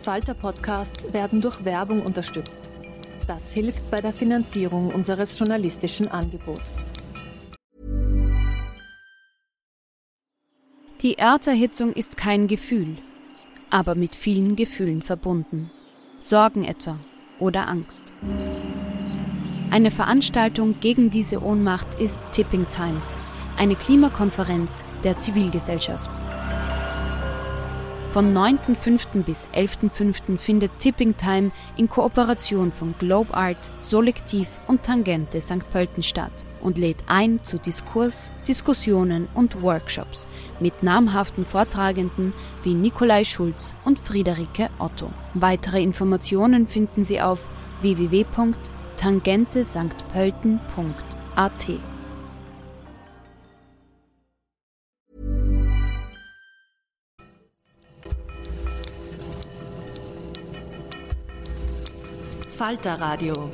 Falter-Podcasts werden durch Werbung unterstützt. Das hilft bei der Finanzierung unseres journalistischen Angebots. Die Erderhitzung ist kein Gefühl, aber mit vielen Gefühlen verbunden. Sorgen etwa oder Angst. Eine Veranstaltung gegen diese Ohnmacht ist Tipping Time, eine Klimakonferenz der Zivilgesellschaft. Von 9.5. bis 11.5. findet Tipping Time in Kooperation von Globe Art, Solektiv und Tangente St. Pölten statt und lädt ein zu Diskurs, Diskussionen und Workshops mit namhaften Vortragenden wie Nikolai Schulz und Friederike Otto. Weitere Informationen finden Sie auf www.tangentesanktpölten.at. Falter-Radio.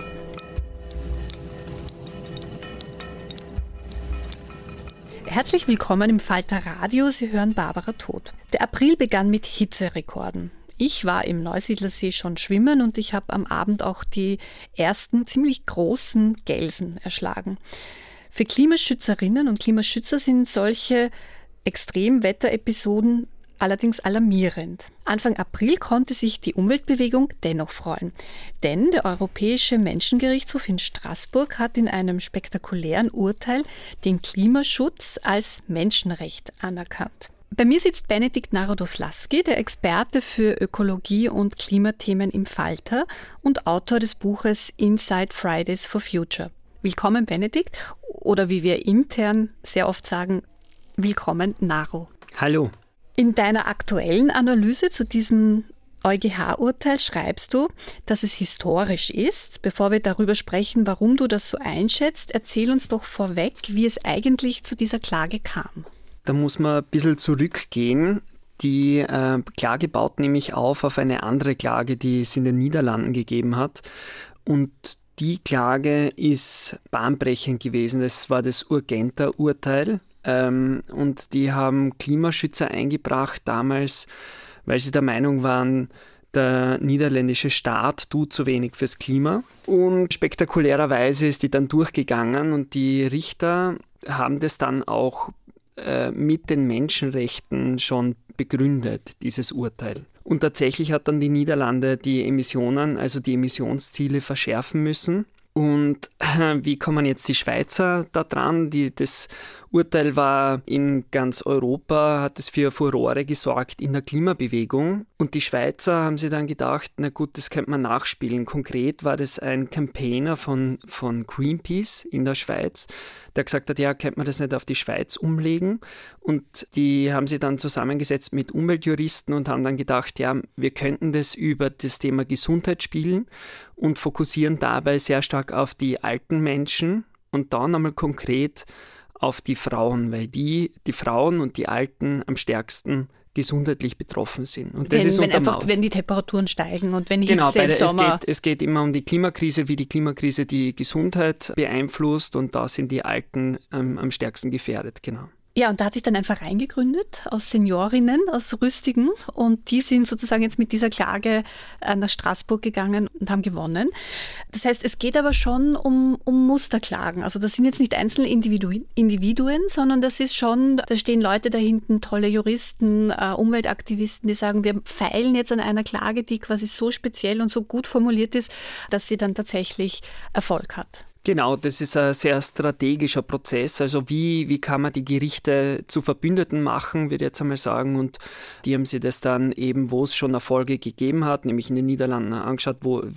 Herzlich willkommen im Falter-Radio. Sie hören Barbara Todt. Der April begann mit Hitzerekorden. Ich war im Neusiedlersee schon schwimmen und ich habe am Abend auch die ersten ziemlich großen Gelsen erschlagen. Für Klimaschützerinnen und Klimaschützer sind solche Extremwetterepisoden allerdings alarmierend. Anfang April konnte sich die Umweltbewegung dennoch freuen. Denn der Europäische Menschengerichtshof in Straßburg hat in einem spektakulären Urteil den Klimaschutz als Menschenrecht anerkannt. Bei mir sitzt Benedikt Narodoslaski, der Experte für Ökologie und Klimathemen im Falter und Autor des Buches Inside Fridays for Future. Willkommen, Benedikt, oder wie wir intern sehr oft sagen, willkommen, Naro. Hallo. In deiner aktuellen Analyse zu diesem EuGH-Urteil schreibst du, dass es historisch ist. Bevor wir darüber sprechen, warum du das so einschätzt, erzähl uns doch vorweg, wie es eigentlich zu dieser Klage kam. Da muss man ein bisschen zurückgehen. Die Klage baut nämlich auf eine andere Klage, die es in den Niederlanden gegeben hat. Und die Klage ist bahnbrechend gewesen. Das war das Urgenta-Urteil. Und die haben Klimaschützer eingebracht damals, weil sie der Meinung waren, der niederländische Staat tut zu wenig fürs Klima. Und spektakulärerweise ist die dann durchgegangen und die Richter haben das dann auch mit den Menschenrechten schon begründet, dieses Urteil. Und tatsächlich hat dann die Niederlande die Emissionen, also die Emissionsziele verschärfen müssen. Und wie kommen jetzt die Schweizer da dran? Das Urteil war in ganz Europa, hat es für Furore gesorgt in der Klimabewegung. Und die Schweizer haben sich dann gedacht, na gut, das könnte man nachspielen. Konkret war das ein Campaigner von Greenpeace in der Schweiz, der gesagt hat, ja, könnte man das nicht auf die Schweiz umlegen? Und die haben sich dann zusammengesetzt mit Umweltjuristen und haben dann gedacht, ja, wir könnten das über das Thema Gesundheit spielen und fokussieren dabei sehr stark auf die alten Menschen und dann einmal konkret auf die Frauen, weil die Frauen und die Alten am stärksten gesundheitlich betroffen sind. Und das ist untermauert. Wenn die Temperaturen steigen und wenn die Hitze im Sommer... Es geht immer um die Klimakrise, wie die Klimakrise die Gesundheit beeinflusst und da sind die Alten am stärksten gefährdet, genau. Ja, und da hat sich dann ein Verein gegründet aus Seniorinnen, aus Rüstigen und die sind sozusagen jetzt mit dieser Klage nach Straßburg gegangen und haben gewonnen. Das heißt, es geht aber schon um Musterklagen. Also das sind jetzt nicht einzelne Individuen, sondern das ist schon, da stehen Leute da hinten, tolle Juristen, Umweltaktivisten, die sagen, wir feilen jetzt an einer Klage, die quasi so speziell und so gut formuliert ist, dass sie dann tatsächlich Erfolg hat. Genau, das ist ein sehr strategischer Prozess. Also wie kann man die Gerichte zu Verbündeten machen, würde ich jetzt einmal sagen. Und die haben sich das dann eben, wo es schon Erfolge gegeben hat, nämlich in den Niederlanden angeschaut,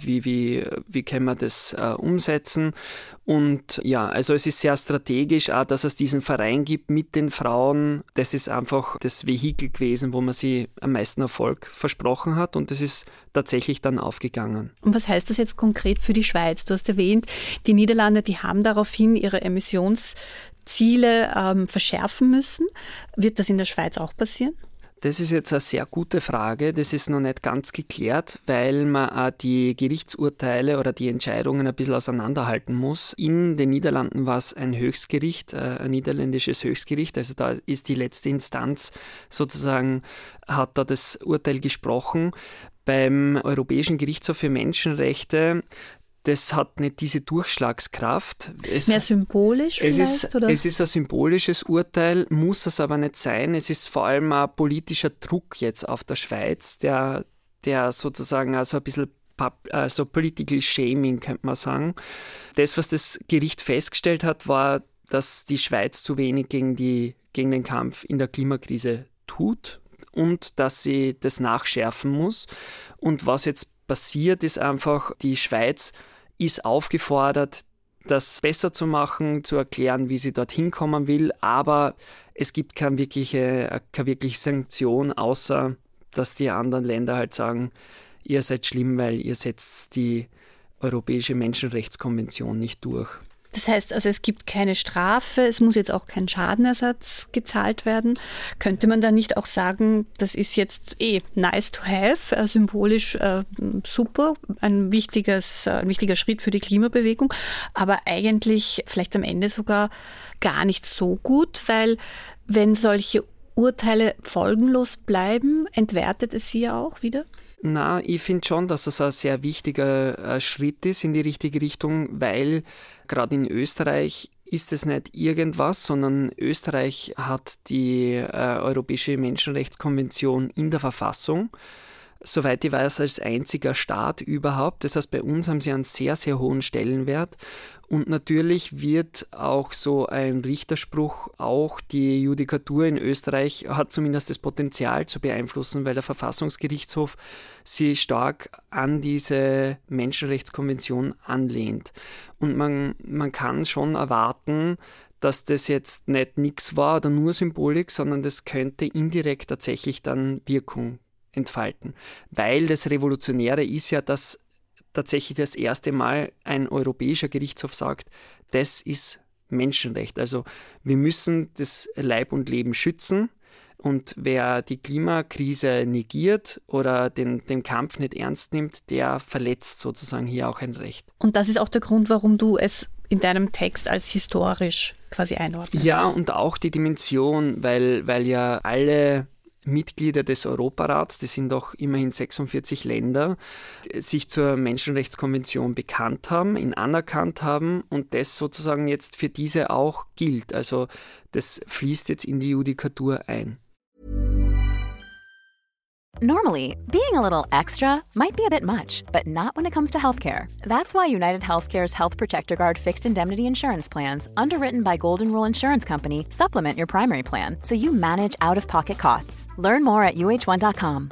wie können wir das umsetzen. Und ja, also es ist sehr strategisch auch, dass es diesen Verein gibt mit den Frauen. Das ist einfach das Vehikel gewesen, wo man sich am meisten Erfolg versprochen hat. Und das ist tatsächlich dann aufgegangen. Und was heißt das jetzt konkret für die Schweiz? Du hast erwähnt, die Niederlande, die haben daraufhin ihre Emissionsziele verschärfen müssen. Wird das in der Schweiz auch passieren? Das ist jetzt eine sehr gute Frage. Das ist noch nicht ganz geklärt, weil man auch die Gerichtsurteile oder die Entscheidungen ein bisschen auseinanderhalten muss. In den Niederlanden war es ein Höchstgericht, ein niederländisches Höchstgericht. Also da ist die letzte Instanz sozusagen, hat da das Urteil gesprochen. Beim Europäischen Gerichtshof für Menschenrechte, das hat nicht diese Durchschlagskraft. Es ist mehr symbolisch vielleicht? Oder? Es ist ein symbolisches Urteil, muss es aber nicht sein. Es ist vor allem ein politischer Druck jetzt auf der Schweiz, der sozusagen also ein bisschen so political shaming, könnte man sagen. Das, was das Gericht festgestellt hat, war, dass die Schweiz zu wenig gegen den Kampf in der Klimakrise tut und dass sie das nachschärfen muss. Und was jetzt passiert, ist einfach, die Schweiz ist aufgefordert, das besser zu machen, zu erklären, wie sie dorthin kommen will, aber es gibt keine wirkliche Sanktion, außer dass die anderen Länder halt sagen, ihr seid schlimm, weil ihr setzt die Europäische Menschenrechtskonvention nicht durch. Das heißt also, es gibt keine Strafe, es muss jetzt auch kein Schadenersatz gezahlt werden. Könnte man da nicht auch sagen, das ist jetzt nice to have, symbolisch super, ein wichtiger Schritt für die Klimabewegung, aber eigentlich vielleicht am Ende sogar gar nicht so gut, weil wenn solche Urteile folgenlos bleiben, entwertet es sie ja auch wieder? Na, ich finde schon, dass das ein sehr wichtiger Schritt ist in die richtige Richtung, weil gerade in Österreich ist es nicht irgendwas, sondern Österreich hat die Europäische Menschenrechtskonvention in der Verfassung. Soweit ich weiß, als einziger Staat überhaupt. Das heißt, bei uns haben sie einen sehr, sehr hohen Stellenwert. Und natürlich wird auch so ein Richterspruch, auch die Judikatur in Österreich hat zumindest das Potenzial zu beeinflussen, weil der Verfassungsgerichtshof sie stark an diese Menschenrechtskonvention anlehnt. Und man kann schon erwarten, dass das jetzt nicht nichts war oder nur Symbolik, sondern das könnte indirekt tatsächlich dann Wirkung entfalten. Weil das Revolutionäre ist ja, dass tatsächlich das erste Mal ein europäischer Gerichtshof sagt, das ist Menschenrecht. Also wir müssen das Leib und Leben schützen und wer die Klimakrise negiert oder den Kampf nicht ernst nimmt, der verletzt sozusagen hier auch ein Recht. Und das ist auch der Grund, warum du es in deinem Text als historisch quasi einordnest. Ja, und auch die Dimension, weil ja alle Mitglieder des Europarats, das sind doch immerhin 46 Länder, sich zur Menschenrechtskonvention bekannt haben, ihn anerkannt haben und das sozusagen jetzt für diese auch gilt. Also das fließt jetzt in die Judikatur ein. Normally, being a little extra might be a bit much, but not when it comes to healthcare. That's why United Healthcare's Health Protector Guard fixed indemnity insurance plans, underwritten by Golden Rule Insurance Company, supplement your primary plan so you manage out-of-pocket costs. Learn more at uh1.com.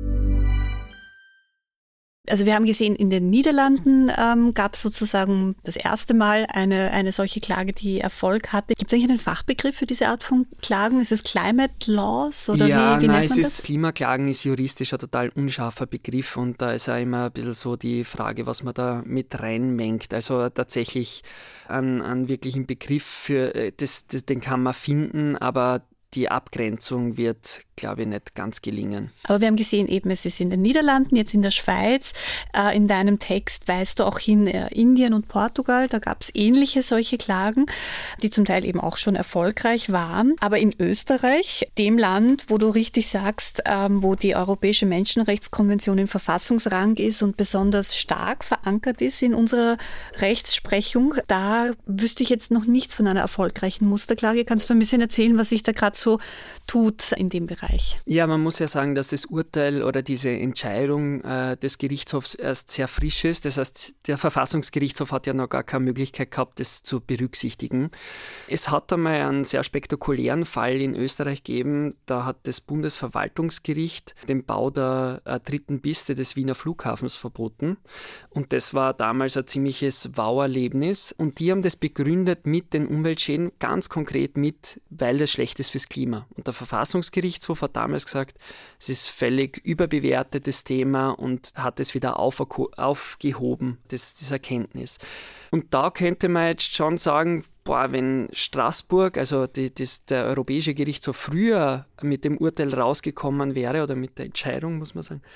Also wir haben gesehen, in den Niederlanden gab es sozusagen das erste Mal eine solche Klage, die Erfolg hatte. Gibt es eigentlich einen Fachbegriff für diese Art von Klagen? Ist es Climate Laws oder wie nennt man das? Klimaklagen ist juristisch ein total unscharfer Begriff und da ist ja immer ein bisschen so die Frage, was man da mit reinmengt. Also tatsächlich einen wirklichen Begriff für den kann man finden, aber die Abgrenzung wird, glaube ich, nicht ganz gelingen. Aber wir haben gesehen, eben es ist in den Niederlanden, jetzt in der Schweiz. In deinem Text weist du auch hin Indien und Portugal. Da gab es ähnliche solche Klagen, die zum Teil eben auch schon erfolgreich waren. Aber in Österreich, dem Land, wo du richtig sagst, wo die Europäische Menschenrechtskonvention im Verfassungsrang ist und besonders stark verankert ist in unserer Rechtsprechung, da wüsste ich jetzt noch nichts von einer erfolgreichen Musterklage. Kannst du ein bisschen erzählen, was sich da gerade so tut in dem Bereich? Ja, man muss ja sagen, dass das Urteil oder diese Entscheidung des Gerichtshofs erst sehr frisch ist. Das heißt, der Verfassungsgerichtshof hat ja noch gar keine Möglichkeit gehabt, das zu berücksichtigen. Es hat einmal einen sehr spektakulären Fall in Österreich gegeben. Da hat das Bundesverwaltungsgericht den Bau der dritten Piste des Wiener Flughafens verboten. Und das war damals ein ziemliches Wow-Erlebnis. Und die haben das begründet mit den Umweltschäden, ganz konkret mit, weil das schlecht ist fürs Klima. Und der Verfassungsgerichtshof hat damals gesagt, es ist völlig überbewertetes Thema und hat es wieder aufgehoben, diese Erkenntnis. Und da könnte man jetzt schon sagen, wenn Straßburg, also der Europäische Gerichtshof früher mit dem Urteil rausgekommen wäre oder mit der Entscheidung, muss man sagen,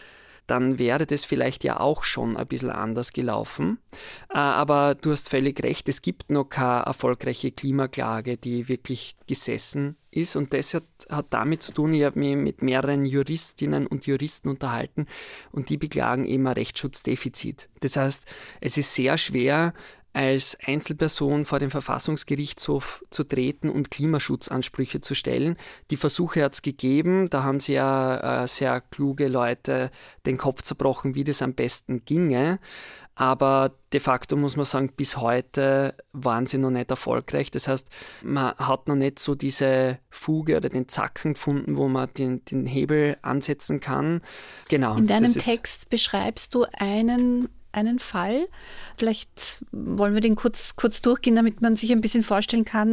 dann wäre das vielleicht ja auch schon ein bisschen anders gelaufen. Aber du hast völlig recht, es gibt noch keine erfolgreiche Klimaklage, die wirklich gesessen ist. Und das hat damit zu tun, ich habe mich mit mehreren Juristinnen und Juristen unterhalten und die beklagen eben ein Rechtsschutzdefizit. Das heißt, es ist sehr schwer, als Einzelperson vor den Verfassungsgerichtshof zu treten und Klimaschutzansprüche zu stellen. Die Versuche hat es gegeben, da haben sie ja sehr kluge Leute den Kopf zerbrochen, wie das am besten ginge. Aber de facto muss man sagen, bis heute waren sie noch nicht erfolgreich. Das heißt, man hat noch nicht so diese Fuge oder den Zacken gefunden, wo man den Hebel ansetzen kann. Genau. In deinem Text beschreibst du einen Fall. Vielleicht wollen wir den kurz durchgehen, damit man sich ein bisschen vorstellen kann,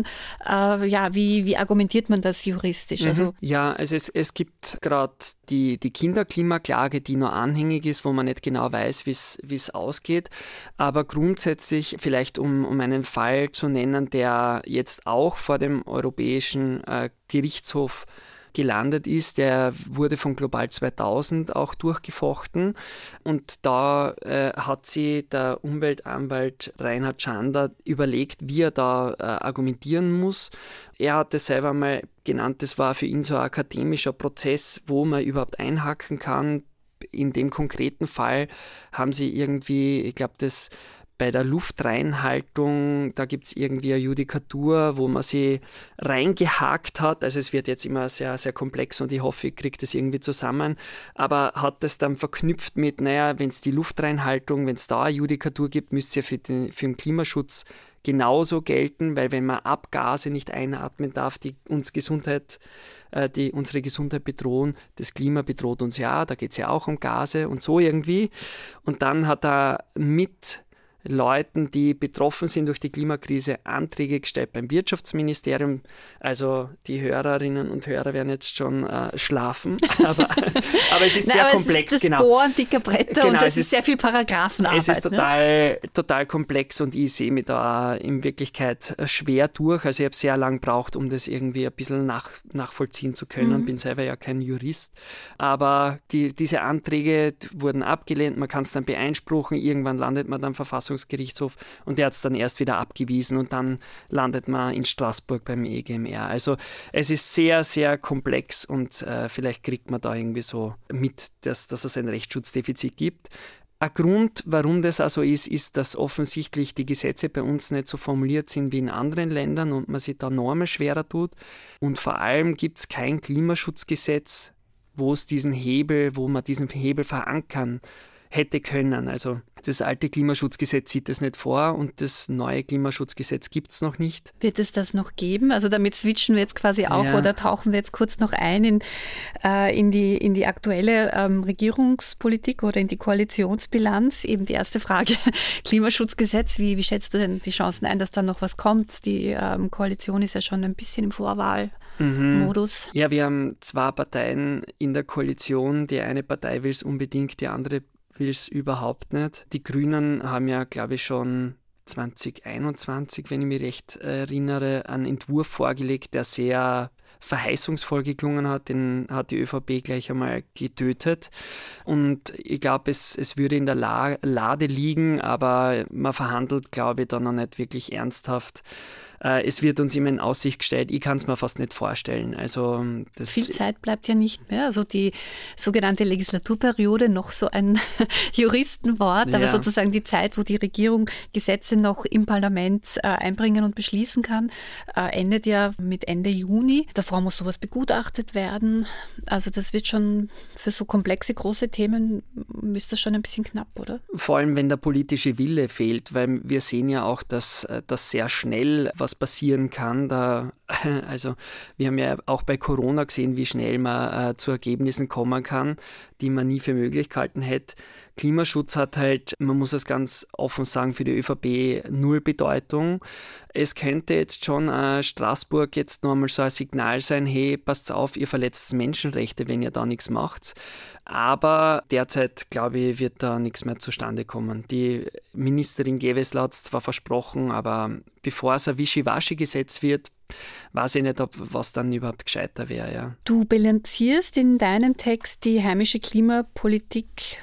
wie argumentiert man das juristisch? Also es gibt gerade die Kinderklimaklage, die noch anhängig ist, wo man nicht genau weiß, wie es ausgeht. Aber grundsätzlich, vielleicht um einen Fall zu nennen, der jetzt auch vor dem Europäischen Gerichtshof gelandet ist, der wurde von Global 2000 auch durchgefochten und da hat sich der Umweltanwalt Reinhard Schander überlegt, wie er da argumentieren muss. Er hat es selber mal genannt, das war für ihn so ein akademischer Prozess, wo man überhaupt einhaken kann. In dem konkreten Fall haben sie irgendwie, ich glaube, das bei der Luftreinhaltung, da gibt es irgendwie eine Judikatur, wo man sie reingehakt hat. Also es wird jetzt immer sehr, sehr komplex und ich hoffe, ich kriege das irgendwie zusammen. Aber hat das dann verknüpft mit, wenn es die Luftreinhaltung, wenn es da eine Judikatur gibt, müsste es ja für den Klimaschutz genauso gelten, weil wenn man Abgase nicht einatmen darf, die unsere Gesundheit bedrohen, das Klima bedroht uns ja, da geht es ja auch um Gase und so irgendwie. Und dann hat er mit Leuten, die betroffen sind durch die Klimakrise, Anträge gestellt beim Wirtschaftsministerium. Also die Hörerinnen und Hörer werden jetzt schon schlafen, aber es ist sehr komplex. Es ist das Bohren dicker Bretter und es ist sehr viel Paragraphenarbeit. Es ist total komplex und ich sehe mich da in Wirklichkeit schwer durch. Also ich habe sehr lange gebraucht, um das irgendwie ein bisschen nachvollziehen zu können. Bin selber ja kein Jurist. Aber diese Anträge wurden abgelehnt, man kann es dann beeinspruchen, irgendwann landet man dann Verfassungsgerichtshof und der hat es dann erst wieder abgewiesen und dann landet man in Straßburg beim EGMR. Also es ist sehr, sehr komplex und vielleicht kriegt man da irgendwie so mit, dass es ein Rechtsschutzdefizit gibt. Ein Grund, warum das also ist, dass offensichtlich die Gesetze bei uns nicht so formuliert sind wie in anderen Ländern und man sich da Normen schwerer tut. Und vor allem gibt es kein Klimaschutzgesetz, wo man diesen Hebel verankern hätte können. Also das alte Klimaschutzgesetz sieht das nicht vor und das neue Klimaschutzgesetz gibt es noch nicht. Wird es das noch geben? Also damit switchen wir jetzt quasi auf oder tauchen wir jetzt kurz noch ein in die aktuelle Regierungspolitik oder in die Koalitionsbilanz. Eben die erste Frage, Klimaschutzgesetz, wie schätzt du denn die Chancen ein, dass da noch was kommt? Die Koalition ist ja schon ein bisschen im Vorwahlmodus. Ja, wir haben 2 Parteien in der Koalition. Die eine Partei will es unbedingt, die andere will es überhaupt nicht. Die Grünen haben ja, glaube ich, schon 2021, wenn ich mich recht erinnere, einen Entwurf vorgelegt, der sehr verheißungsvoll geklungen hat. Den hat die ÖVP gleich einmal getötet. Und ich glaube, es würde in der Lade liegen, aber man verhandelt, glaube ich, da noch nicht wirklich ernsthaft. Es wird uns immer in Aussicht gestellt, ich kann es mir fast nicht vorstellen. Also viel Zeit bleibt ja nicht mehr. Also die sogenannte Legislaturperiode, noch so ein Juristenwort, aber sozusagen die Zeit, wo die Regierung Gesetze noch im Parlament einbringen und beschließen kann, endet ja mit Ende Juni. Davor muss sowas begutachtet werden. Also das wird schon für so komplexe, große Themen, ist das schon ein bisschen knapp, oder? Vor allem, wenn der politische Wille fehlt, weil wir sehen ja auch, dass sehr schnell was passieren kann. Also wir haben ja auch bei Corona gesehen, wie schnell man zu Ergebnissen kommen kann, die man nie für möglich gehalten hätte. Klimaschutz hat halt, man muss es ganz offen sagen, für die ÖVP 0 Bedeutung. Es könnte jetzt schon Straßburg jetzt noch einmal so ein Signal sein, hey, passt auf, ihr verletzt Menschenrechte, wenn ihr da nichts macht. Aber derzeit, glaube ich, wird da nichts mehr zustande kommen. Die Ministerin Gewessler hat es zwar versprochen, aber bevor es ein Wischiwaschi-Gesetz wird, weiß ich nicht, was dann überhaupt gescheiter wäre. Ja. Du bilanzierst in deinem Text die heimische Klimapolitik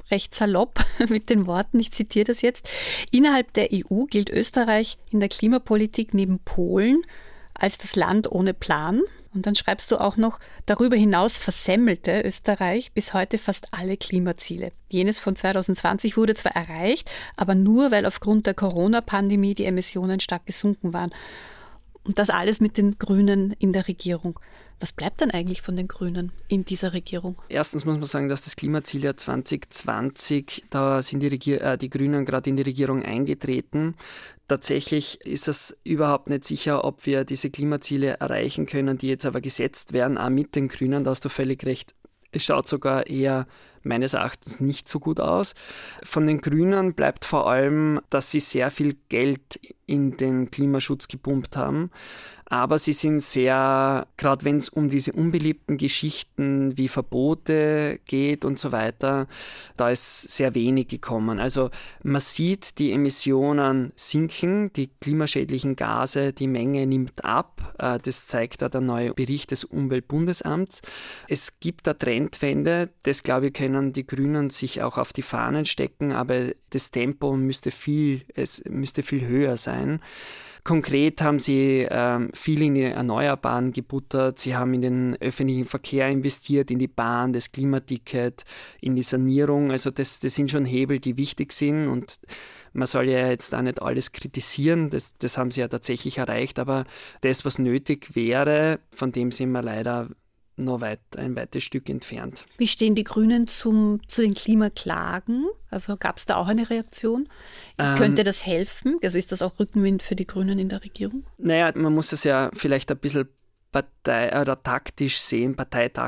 recht salopp mit den Worten, ich zitiere das jetzt: Innerhalb der EU gilt Österreich in der Klimapolitik neben Polen als das Land ohne Plan. Und dann schreibst du auch noch, darüber hinaus versemmelte Österreich bis heute fast alle Klimaziele. Jenes von 2020 wurde zwar erreicht, aber nur, weil aufgrund der Corona-Pandemie die Emissionen stark gesunken waren. Und das alles mit den Grünen in der Regierung. Was bleibt dann eigentlich von den Grünen in dieser Regierung? Erstens muss man sagen, dass das Klimaziel ja 2020, da sind die Grünen gerade in die Regierung eingetreten. Tatsächlich ist es überhaupt nicht sicher, ob wir diese Klimaziele erreichen können, die jetzt aber gesetzt werden, auch mit den Grünen. Da hast du völlig recht. Es schaut sogar eher meines Erachtens nicht so gut aus. Von den Grünen bleibt vor allem, dass sie sehr viel Geld in den Klimaschutz gepumpt haben. Aber sie sind sehr, gerade wenn es um diese unbeliebten Geschichten wie Verbote geht und so weiter, da ist sehr wenig gekommen. Also man sieht, die Emissionen sinken, die klimaschädlichen Gase, die Menge nimmt ab. Das zeigt da der neue Bericht des Umweltbundesamts. Es gibt eine Trendwende, das glaube ich, können die Grünen sich auch auf die Fahnen stecken, aber das Tempo müsste viel höher sein. Konkret haben sie viel in die Erneuerbaren gebuttert, sie haben in den öffentlichen Verkehr investiert, in die Bahn, das Klimaticket, in die Sanierung. Also das sind schon Hebel, die wichtig sind, und man soll ja jetzt auch nicht alles kritisieren, das haben sie ja tatsächlich erreicht, aber das, was nötig wäre, von dem sind wir leider noch ein weites Stück entfernt. Wie stehen die Grünen zu den Klimaklagen? Also gab es da auch eine Reaktion? Könnte das helfen? Also ist das auch Rückenwind für die Grünen in der Regierung? Naja, man muss das ja vielleicht ein bisschen parteitaktisch sehen.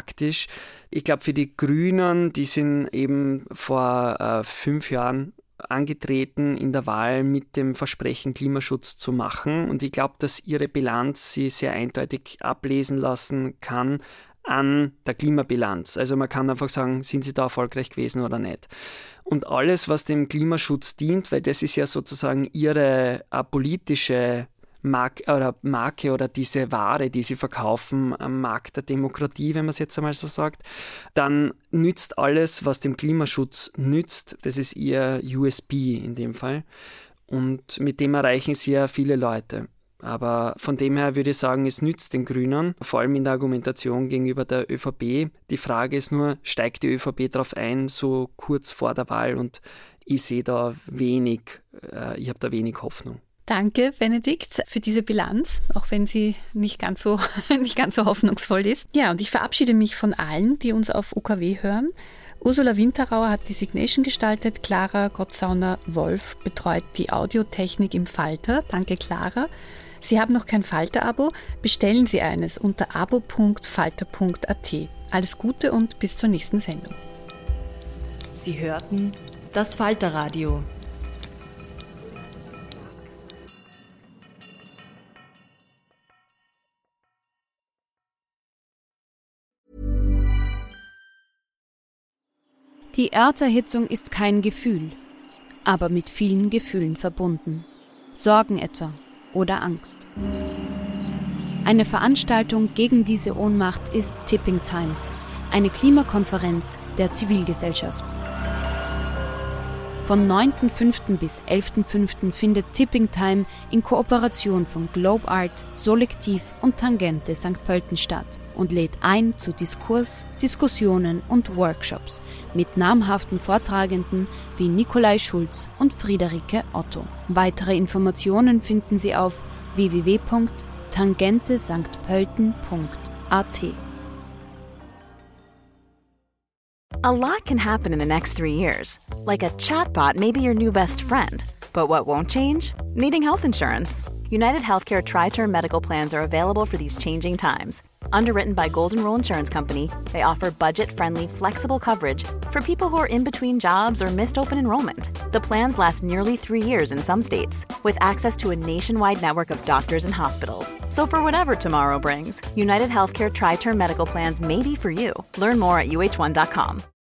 Ich glaube, für die Grünen, die sind eben vor 5 Jahren angetreten in der Wahl mit dem Versprechen, Klimaschutz zu machen. Und ich glaube, dass ihre Bilanz sie sehr eindeutig ablesen lassen kann an der Klimabilanz. Also man kann einfach sagen, sind sie da erfolgreich gewesen oder nicht. Und alles, was dem Klimaschutz dient, weil das ist ja sozusagen ihre politische Marke oder diese Ware, die sie verkaufen am Markt der Demokratie, wenn man es jetzt einmal so sagt, dann nützt alles, was dem Klimaschutz nützt. Das ist ihr USP in dem Fall. Und mit dem erreichen sie ja viele Leute. Aber von dem her würde ich sagen, es nützt den Grünen, vor allem in der Argumentation gegenüber der ÖVP. Die Frage ist nur, steigt die ÖVP darauf ein, so kurz vor der Wahl? Und ich sehe da ich habe da wenig Hoffnung. Danke, Benedikt, für diese Bilanz, auch wenn sie nicht ganz so hoffnungsvoll ist. Ja, und ich verabschiede mich von allen, die uns auf UKW hören. Ursula Winterauer hat die Signation gestaltet, Clara Gottsauner-Wolf betreut die Audiotechnik im Falter. Danke, Clara. Sie haben noch kein Falter-Abo? Bestellen Sie eines unter abo.falter.at. Alles Gute und bis zur nächsten Sendung. Sie hörten das Falter-Radio. Die Erderhitzung ist kein Gefühl, aber mit vielen Gefühlen verbunden. Sorgen etwa oder Angst. Eine Veranstaltung gegen diese Ohnmacht ist Tipping Time, eine Klimakonferenz der Zivilgesellschaft. Von 9.5. bis 11.5. findet Tipping Time in Kooperation von Globe Art, Solektiv und Tangente St. Pölten statt und lädt ein zu Diskurs, Diskussionen und Workshops mit namhaften Vortragenden wie Nikolai Schulz und Friederike Otto. Weitere Informationen finden Sie auf www.tangentesanktpölten.at. A lot can happen in the next 3 years. Like a chatbot may be your new best friend. But what won't change? Needing health insurance. United Healthcare Tri-Term Medical Plans are available for these changing times. Underwritten by Golden Rule Insurance Company, they offer budget-friendly, flexible coverage for people who are in between jobs or missed open enrollment. The plans last nearly 3 years in some states, with access to a nationwide network of doctors and hospitals. So for whatever tomorrow brings, United Healthcare Tri-Term Medical Plans may be for you. Learn more at uh1.com.